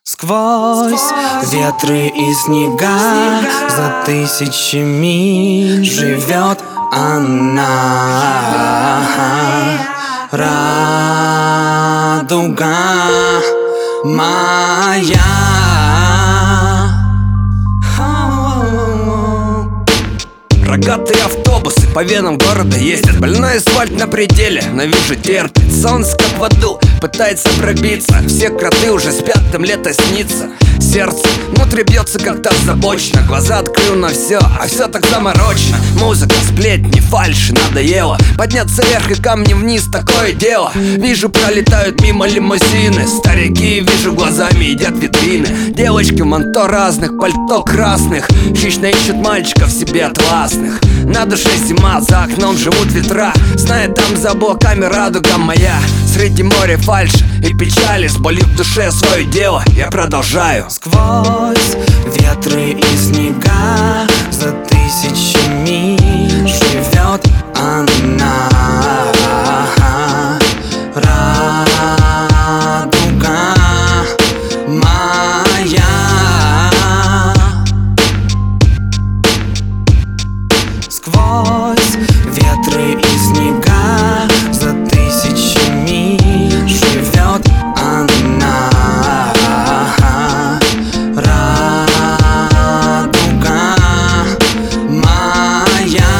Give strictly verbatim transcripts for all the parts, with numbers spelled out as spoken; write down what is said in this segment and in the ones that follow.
Сквозь ветры и снега за тысячи миль живет она, радуга моя. Рогатые автобусы по венам города ездят. Больной асфальт на пределе, но вижу терпит. Солнце как в аду пытается пробиться. Все кроты уже спят, им лето снится. Сердце внутри бьется как-то озабоченно. Глаза открыл на все, а все так заморочено. Музыка, сплетни, фальши, надоело подняться вверх и камнем вниз, такое дело. Вижу, пролетают мимо лимузины. Старики, вижу, глазами едят витрины. Девочки в манто разных, пальто красных хищно ищут мальчиков себе атласных. На душе зима, за окном живут ветра. Знает, там за облаками радуга моя. Среди моря фальши и печали, с болью в душе свое дело я продолжаю. Сквозь ветры и снега за тысячи миль живет она, радуга моя. Сквозь ветры и снега за тысячи миль живет она, радуга моя.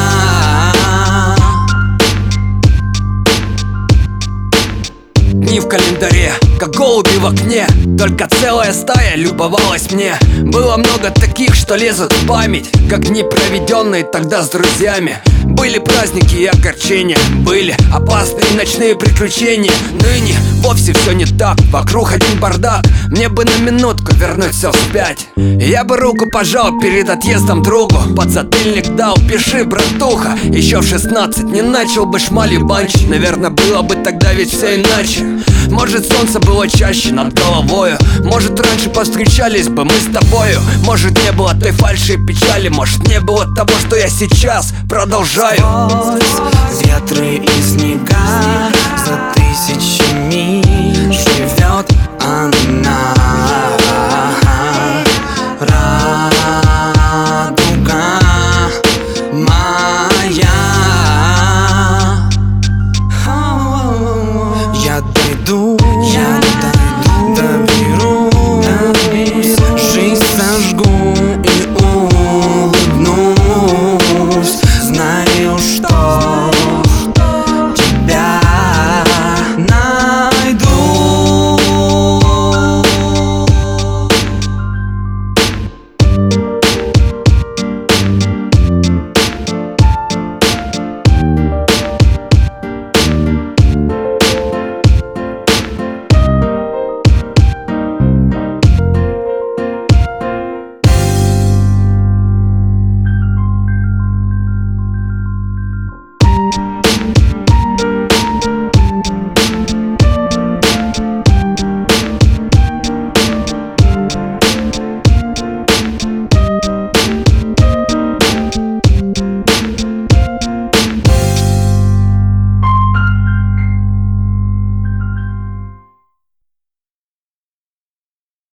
Дни в календаре, как голуби в окне. Только целая стая любовалась мне. Было много таких, что лезут в память, как дни, проведенные тогда с друзьями. Были праздники и огорчения, были опасные ночные приключения. Ныне вовсе все не так, вокруг один бардак. Мне бы на минутку вернуть все вспять. Я бы руку пожал перед отъездом другу, подзатыльник дал, пиши, братуха. Еще в шестнадцать не начал бы шмалью банчить. Наверное, было бы тогда ведь все иначе. Может, солнце было чаще над головою. Может, раньше повстречались бы мы с тобою. Может, не было той фальши и печали. Может, не было того, что я сейчас продолжаю. Сквозь ветры и снега за тысячи